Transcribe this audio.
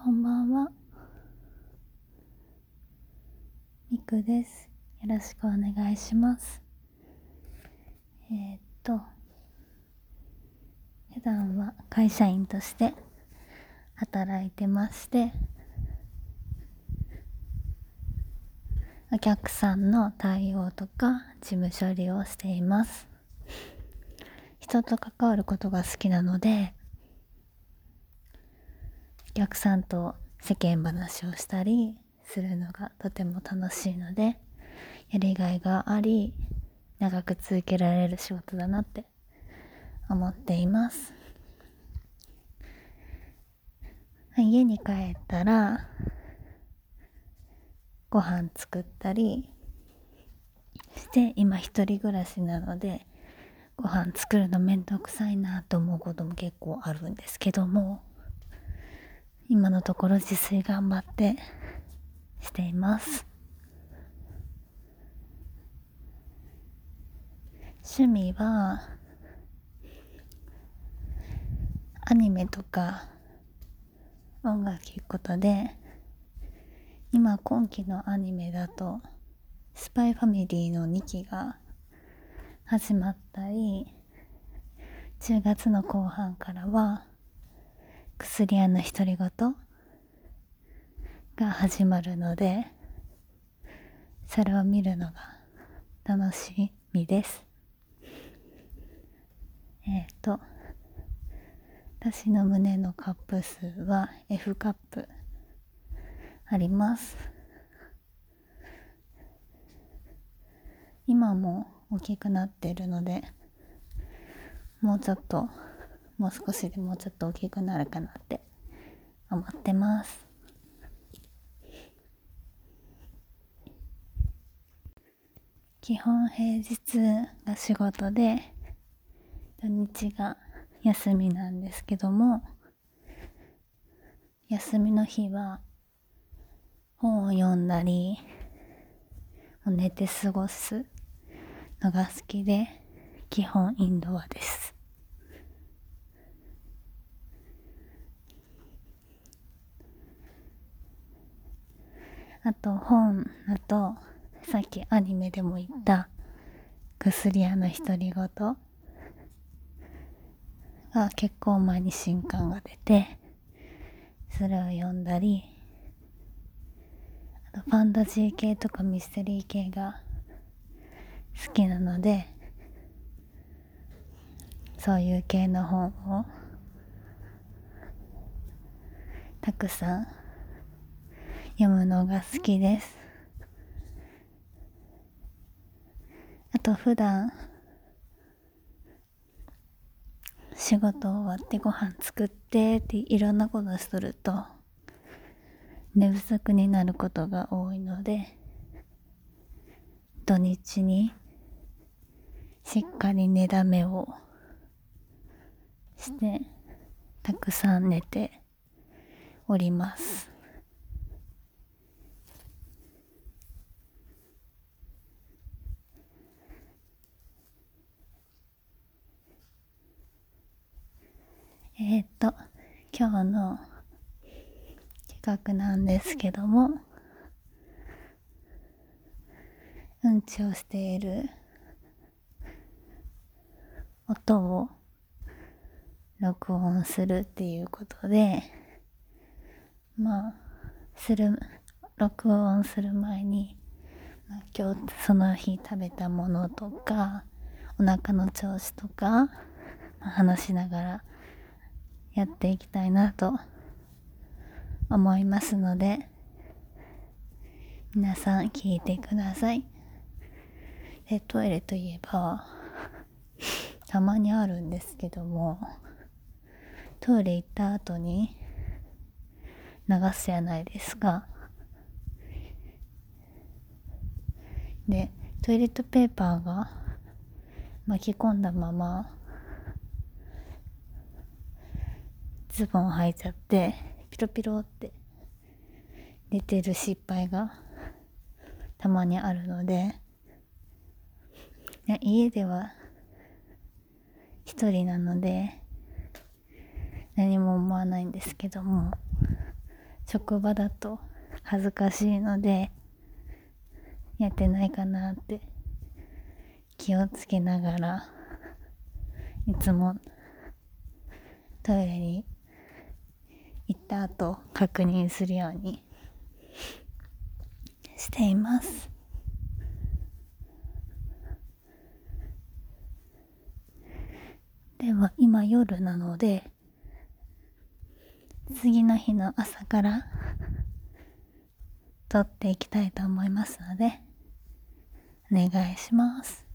こんばんは、みくです。よろしくお願いします。普段は会社員として働いてまして、お客さんの対応とか事務処理をしています。人と関わることが好きなので、お客さんと世間話をしたりするのがとても楽しいので、やりがいがあり長く続けられる仕事だなって思っています。家に帰ったらご飯作ったりして、今一人暮らしなのでご飯作るのめんどくさいなと思うことも結構あるんですけども、今のところ自炊頑張ってしています。趣味はアニメとか音楽聴くことで、今期のアニメだとスパイファミリーの2期が始まったり、10月の後半からは薬屋の独り言が始まるので、それを見るのが楽しみです。私の胸のカップ数は F カップあります。今も大きくなっているので、もう少しでもうちょっと大きくなるかなって思ってます。基本平日が仕事で土日が休みなんですけども、休みの日は本を読んだり寝て過ごすのが好きで、基本インドアです。あと本だと、さっきアニメでも言った薬屋の独り言が結構前に新刊が出て、それを読んだり、あとファンタジー系とかミステリー系が好きなので、そういう系の本をたくさん読むのが好きです。あと普段仕事終わってご飯作ってっていろんなことすると寝不足になることが多いので、土日にしっかり寝だめをしてたくさん寝ております。今日の企画なんですけども、うんちをしている音を録音するっていうことで、録音する前に、今日その日食べたものとかお腹の調子とか、話しながらやっていきたいなと思いますので、皆さん聞いてください。で、トイレといえばたまにあるんですけども、トイレ行った後に流すじゃないですか。で、トイレットペーパーが巻き込んだままズボン履いちゃってピロピロって出てる失敗がたまにあるので、家では一人なので何も思わないんですけども、 職場だと恥ずかしいのでやってないかなって気をつけながら、いつもトイレに行った後確認するようにしています。では今夜なので、次の日の朝から撮っていきたいと思いますのでお願いします。